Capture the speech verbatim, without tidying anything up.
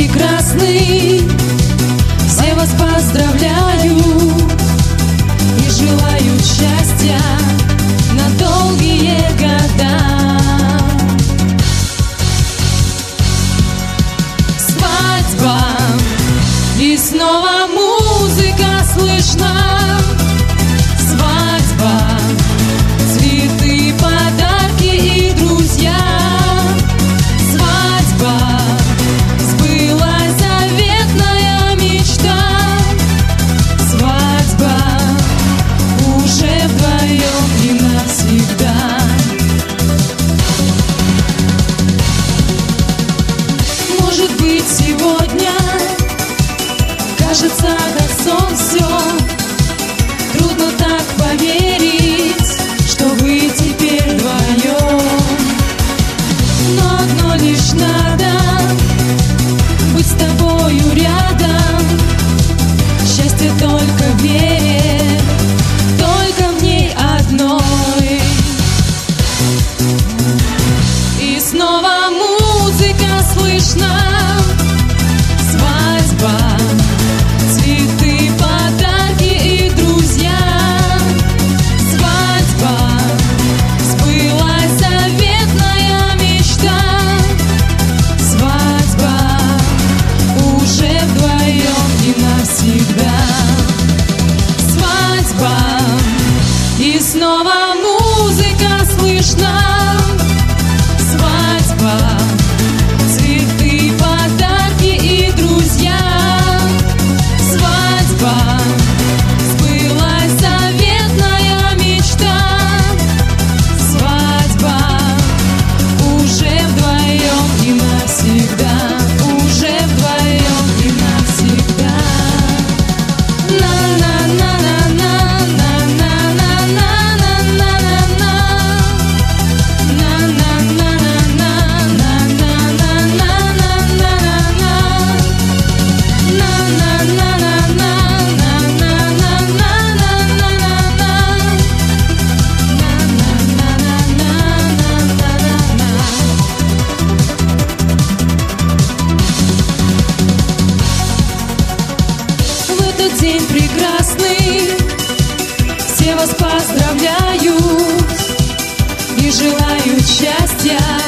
прекрасный, все вас поздравляю и желаю счастья на долгие года. Свадьба, и снова музыка слышна. Свадьба, цветы, подарки и друзья. Свадьба, сбылась заветная мечта. Свадьба, уже вдвоем и навсегда. Может быть, сегодня кажется, как сон все. Трудно так поверить, что вы теперь вдвоем. Но одно лишь надо — быть с тобою рядом. Счастье только в вере, только в ней одной. И снова музыка слышна. Свадьба, цветы, подарки и друзья. Свадьба, сбылась заветная мечта. Свадьба, уже вдвоем и навсегда. Свадьба, и снова музыка слышна. Свадьба, цветы, подарки и друзья. Свадьба, сбылась заветная мечта. Свадьба, уже вдвоем и навсегда. Уже вдвоем и навсегда. В этот день прекрасный все вас поздравляют и желают счастья